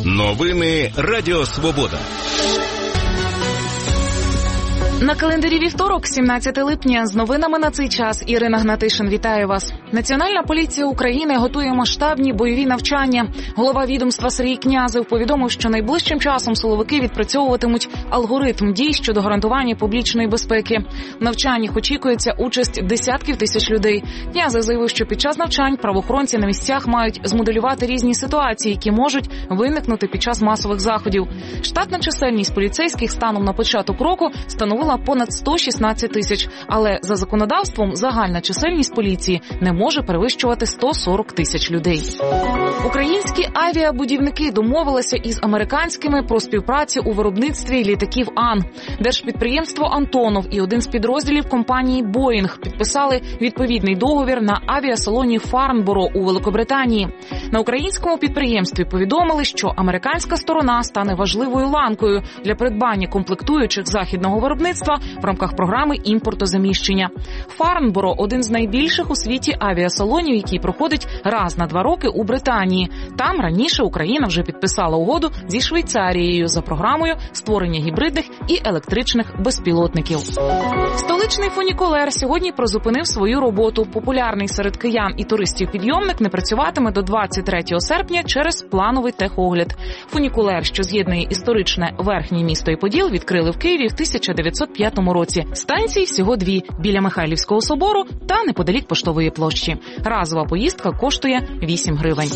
Новини Радіо Свобода. На календарі вівторок, 17 липня. З новинами на цей час Ірина Гнатишин вітає вас. Національна поліція України готує масштабні бойові навчання. Голова відомства Сергій Князев повідомив, що найближчим часом силовики відпрацьовуватимуть алгоритм дій щодо гарантування публічної безпеки. В навчаннях очікується участь десятків тисяч людей. Князев заявив, що під час навчань правоохоронці на місцях мають змоделювати різні ситуації, які можуть виникнути під час масових заходів. Штатна чисельність поліцейських станом на початок року становила понад 116 тисяч, але за законодавством загальна чисельність поліції не може перевищувати 140 тисяч людей. Українські авіабудівники домовилися із американськими про співпрацю у виробництві літаків Ан. Держпідприємство «Антонов» і один з підрозділів компанії «Боїнг» підписали відповідний договір на авіасалоні Фарнборо у Великобританії. На українському підприємстві повідомили, що американська сторона стане важливою ланкою для придбання комплектуючих західного виробництва в рамках програми імпортозаміщення. Фарнборо – один з найбільших у світі авіасалонів, який проходить раз на 2 роки у Британії. Там раніше Україна вже підписала угоду зі Швейцарією за програмою створення гібридних і електричних безпілотників. Столичний фунікулер сьогодні призупинив свою роботу. Популярний серед киян і туристів підйомник не працюватиме до 23 серпня через плановий техогляд. Фунікулер, що з'єднує історичне верхнє місто і Поділ, відкрили в Києві в 1905 році. Станцій всього 2 – біля Михайлівського собору та неподалік Поштової площі. Разова поїздка коштує 8 гривень.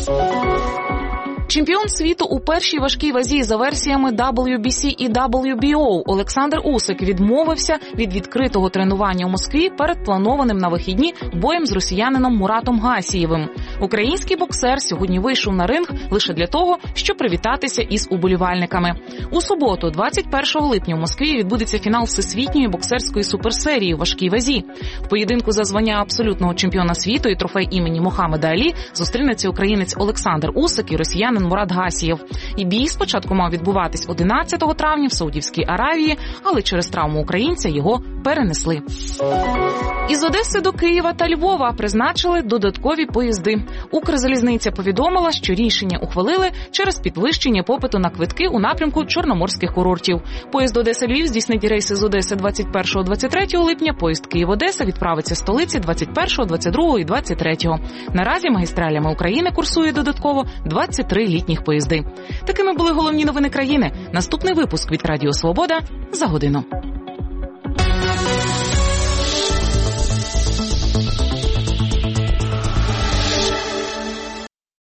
Чемпіон світу у першій важкій вазі за версіями WBC і WBO Олександр Усик відмовився від відкритого тренування у Москві перед планованим на вихідні боєм з росіянином Муратом Гасієвим. Український боксер сьогодні вийшов на ринг лише для того, щоб привітатися із уболівальниками. У суботу, 21 липня, у Москві відбудеться фінал Всесвітньої боксерської суперсерії у важкій вазі. В поєдинку за звання абсолютного чемпіона світу і трофей імені Мохаммеда Алі зустрінеться українець Олександр Усик і росіянин Мурат Гасієв. І бій спочатку мав відбуватись 11 травня в Саудівській Аравії, але через травму українця його перенесли. Із Одеси до Києва та Львова призначили додаткові поїзди. Укрзалізниця повідомила, що рішення ухвалили через підвищення попиту на квитки у напрямку чорноморських курортів. Поїзд Одеса-Львів здійснить рейси з Одеси 21-23 липня, поїзд Київ-Одеса відправиться з столиці 21, 22 і 23. Наразі магістралями України курсує додатково 23 літніх поїзди. Такими були головні новини країни. Наступний випуск від Радіо Свобода за годину.